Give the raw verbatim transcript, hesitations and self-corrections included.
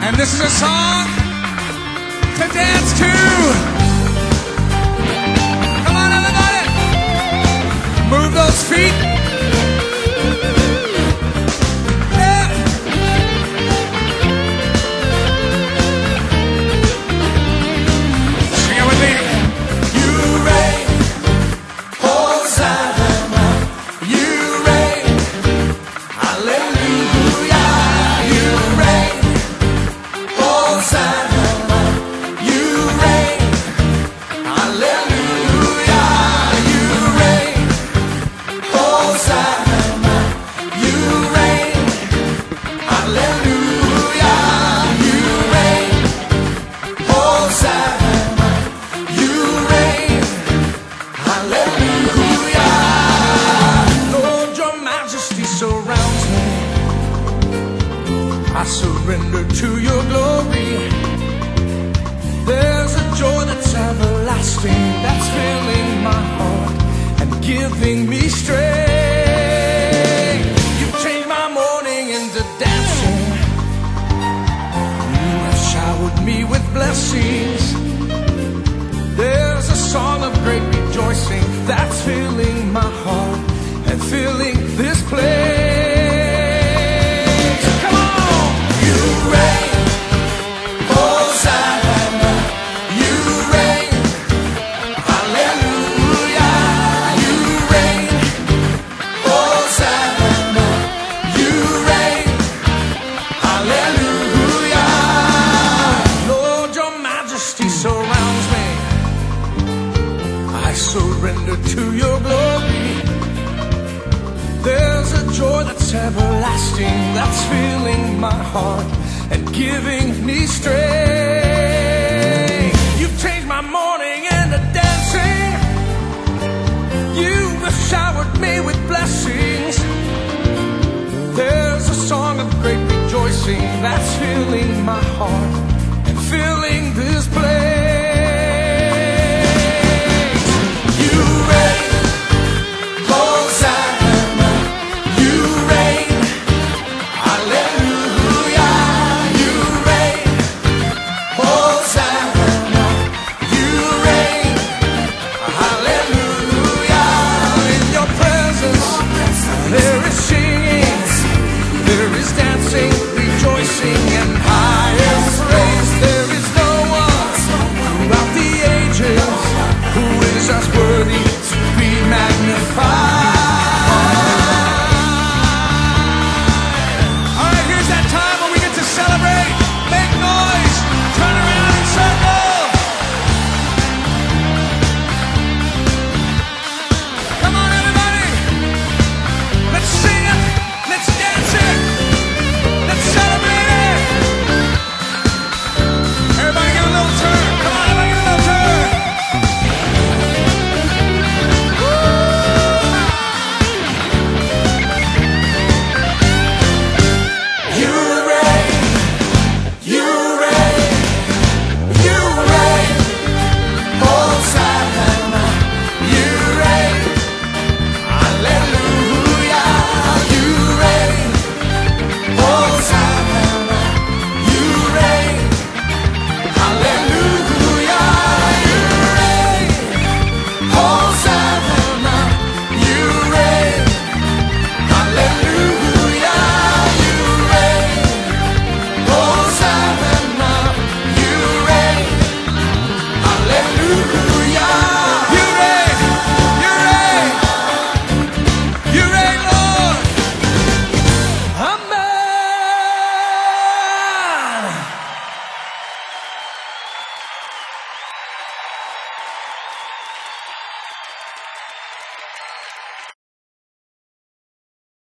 And this is a song to dance to. Come on, everybody. Move those feet. Yeah. Sing it with me. You reign, Hosanna. You reign, hallelujah. You reign, Hosanna. You reign, hallelujah. You reign, Hosanna. You reign, hallelujah. You reign, Hosanna. You reign, hallelujah. Lord, your majesty surrounds me. I surrender to your glory. There's a joy that's everlasting, that's filling my heart and giving me strength. You've changed my mourning into dancing. You have showered me with blessings. There's a song of great rejoicing that's filling my heart and filling this place. Come on! You reign, Hosanna. You reign, hallelujah. You reign, Hosanna. You reign, hallelujah. Lord, your majesty surrounds me. I surrender to your glory. There's a joy that's everlasting, that's filling my heart and giving me strength. You've changed my mourning into dancing. You have showered me with blessings. There's a song of great rejoicing that's filling my heart